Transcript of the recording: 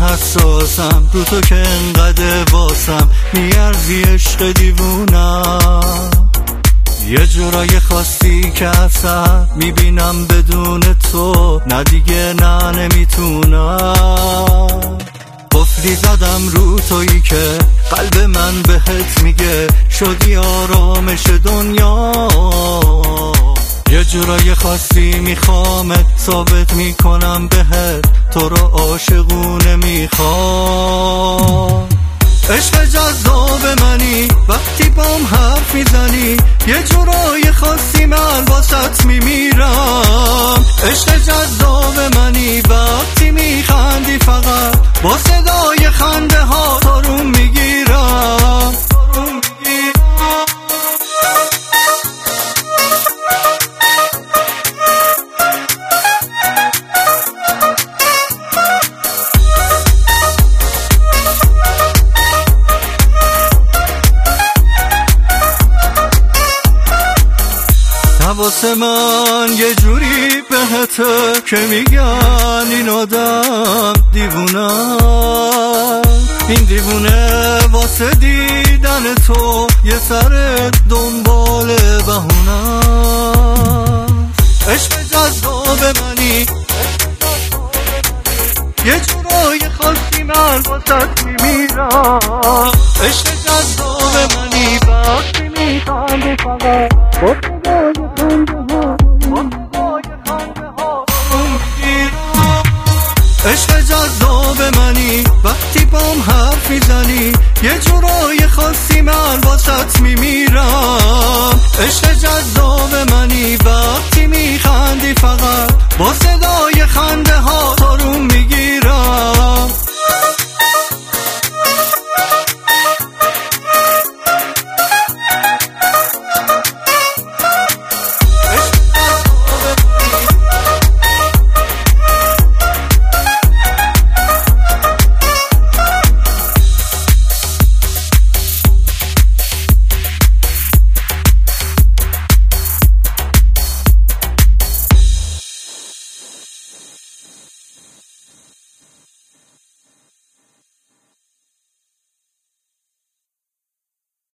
حساسم، رو تو که انقدر واسم میارزی عشق دیوونم. یه جورای خاصی که اصلا میبینم بدون تو، نه دیگه نه نمیتونم. قفلی زدم رو تویی که قلب من بهت میگه شدی آرامش دنیا. یه جورای خاصی میخوامت، ثابت میکنم بهت تو رو عاشقونه میخوام. عشق جذاب منی وقتی بام حرف میزنی، یه جورای خاصی من واسط میمیرم. عشق جذاب منی وقتی میخندی، فقط با صدای خنده ها آروم میگیرم. واسه من یه جوری بهته که میگن این آدم دیوونه. این دیوونه واسه دیدن تو یه سر دنبال بهونه. عشق جذاب منی یه جورای خاصی من واسط میمیرم. عشق جذاب منی وقتی میخندی، فقط با صدای خنده ها میگیرم. عشق جذاب منی وقتی بام حرف میزنی، یه جورای خاصی من واسط میمیرم. عشق جذاب منی وقتی میخندی، فقط با صدای خنده ها آروم میگیرم.